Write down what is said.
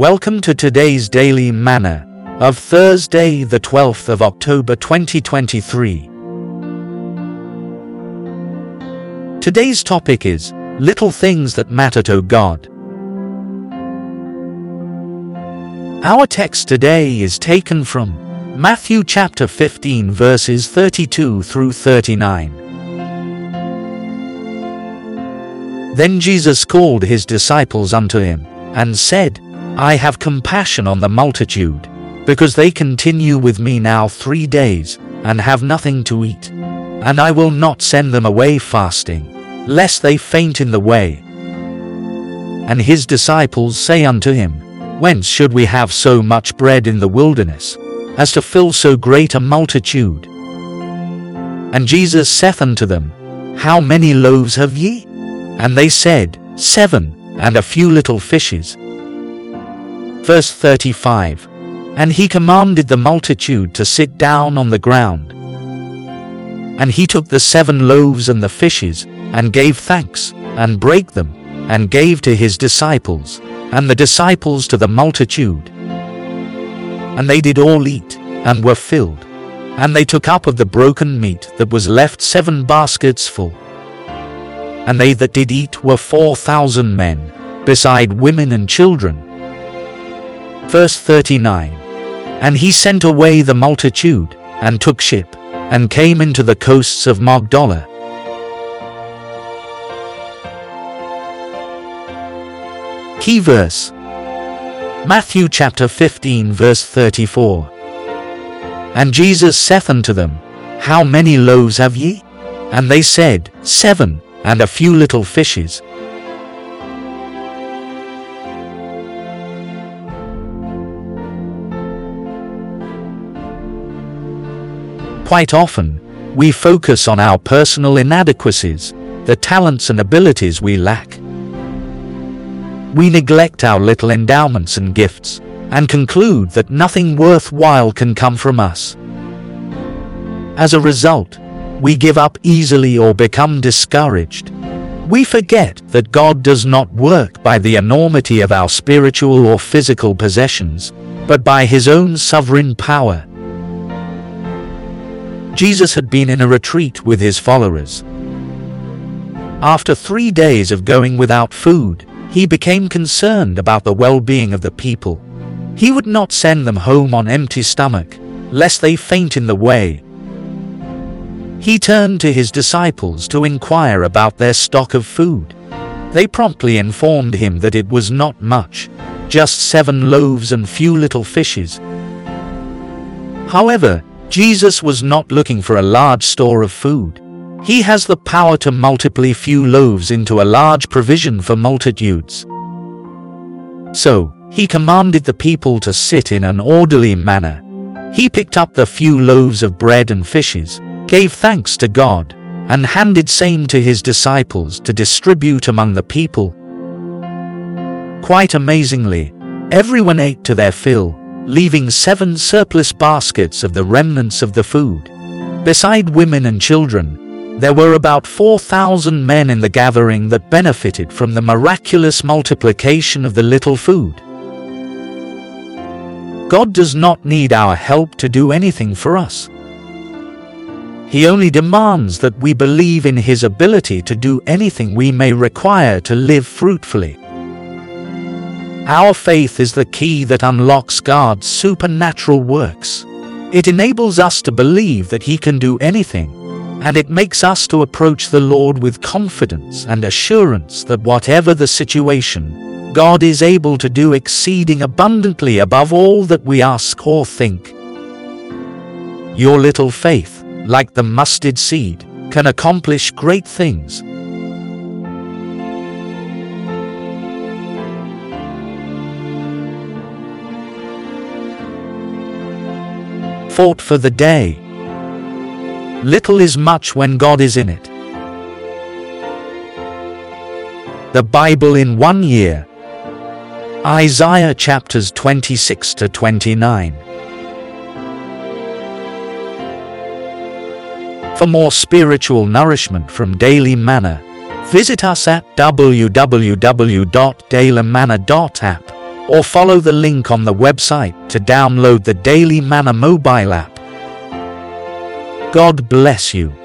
Welcome to today's Daily Manna of Thursday, the 12th of October 2023. Today's topic is Little Things That Matter to God. Our text today is taken from Matthew chapter 15 verses 32 through 39. Then Jesus called his disciples unto him, and said, I have compassion on the multitude, because they continue with me now 3 days, and have nothing to eat. And I will not send them away fasting, lest they faint in the way. And his disciples say unto him, Whence should we have so much bread in the wilderness, as to fill so great a multitude? And Jesus saith unto them, How many loaves have ye? And they said, 7, and a few little fishes. Verse 35. And he commanded the multitude to sit down on the ground. And he took the 7 loaves and the fishes, and gave thanks, and brake them, and gave to his disciples, and the disciples to the multitude. And they did all eat, and were filled. And they took up of the broken meat that was left 7 baskets full. And they that did eat were 4,000 men, beside women and children. Verse 39. And he sent away the multitude, and took ship, and came into the coasts of Magdala. Key verse. Matthew chapter 15 verse 34. And Jesus saith unto them, How many loaves have ye? And they said, 7, and a few little fishes. Quite often, we focus on our personal inadequacies, the talents and abilities we lack. We neglect our little endowments and gifts, and conclude that nothing worthwhile can come from us. As a result, we give up easily or become discouraged. We forget that God does not work by the enormity of our spiritual or physical possessions, but by his own sovereign power. Jesus had been in a retreat with his followers. After 3 days of going without food, he became concerned about the well-being of the people. He would not send them home on empty stomach, lest they faint in the way. He turned to his disciples to inquire about their stock of food. They promptly informed him that it was not much, just 7 loaves and few little fishes. However, Jesus was not looking for a large store of food. He has the power to multiply few loaves into a large provision for multitudes. So, he commanded the people to sit in an orderly manner. He picked up the few loaves of bread and fishes, gave thanks to God, and handed same to his disciples to distribute among the people. Quite amazingly, everyone ate to their fill, leaving 7 surplus baskets of the remnants of the food. Beside women and children, there were about 4,000 men in the gathering that benefited from the miraculous multiplication of the little food. God does not need our help to do anything for us. He only demands that we believe in his ability to do anything we may require to live fruitfully. Our faith is the key that unlocks God's supernatural works. It enables us to believe that he can do anything, and it makes us to approach the Lord with confidence and assurance that whatever the situation, God is able to do exceeding abundantly above all that we ask or think. Your little faith, like the mustard seed, can accomplish great things. Thought for the day. Little is much when God is in it. The Bible in 1 year. Isaiah chapters 26 to 29. For more spiritual nourishment from Daily Manna, visit us at www.dailymanna.app or follow the link on the website to download the Daily Manna mobile app. God bless you.